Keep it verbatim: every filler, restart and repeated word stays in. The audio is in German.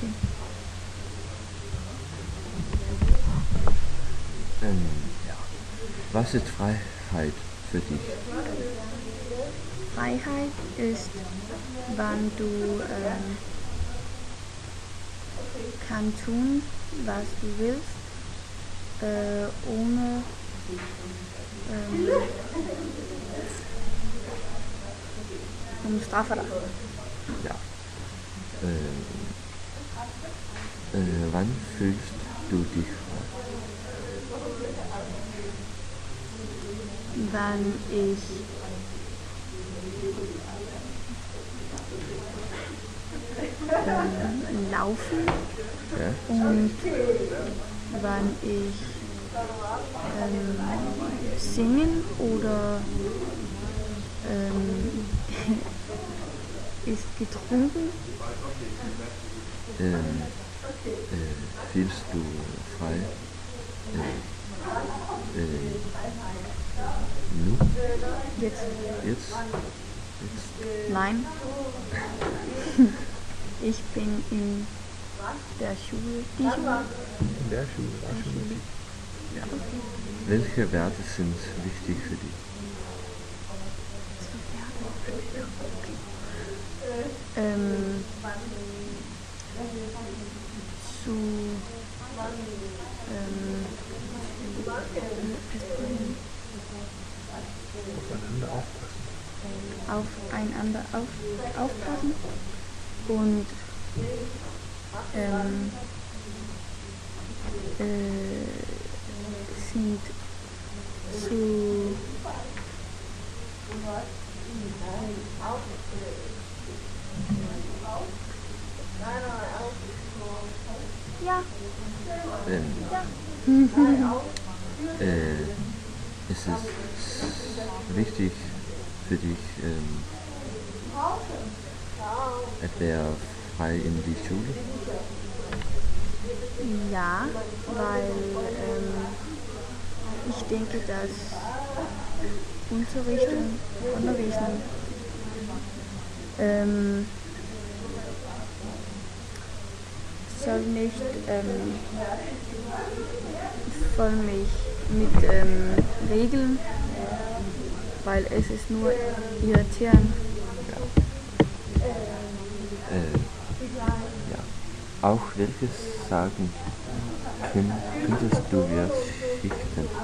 Okay. Ähm, ja. Was ist Freiheit für dich? Freiheit ist, wann du ähm, kann tun, was du willst, äh, ohne ähm, um Strafe. Ja. Ähm, äh, wann fühlst du dich frei? Wann ich ähm, laufen Ja? und wann ich ähm, singen oder ähm, ist getrunken. Ähm, äh, fühlst du frei? Äh, äh, nu? Jetzt Jetzt? Jetzt? nein. Ich bin in der Schule. Die Schule. In der Schule, war Der schon Schule. richtig. Ja. Welche Werte sind wichtig für dich? Ähm, zu ähm, Aufeinander aufpassen. aufeinander auf, aufpassen und ähm, äh, sind zu ja, Ähm, ja. äh, es ist wichtig für dich, ähm, etwa frei in die Schule? Ja, weil ähm, ich denke, dass Unterricht und Unterrichten ähm, soll nicht ähm, voll mich mit ähm, Regeln, weil es ist nur irritierend. Äh, ja. Auch welches Sagen könnt, könntest du wir schichten?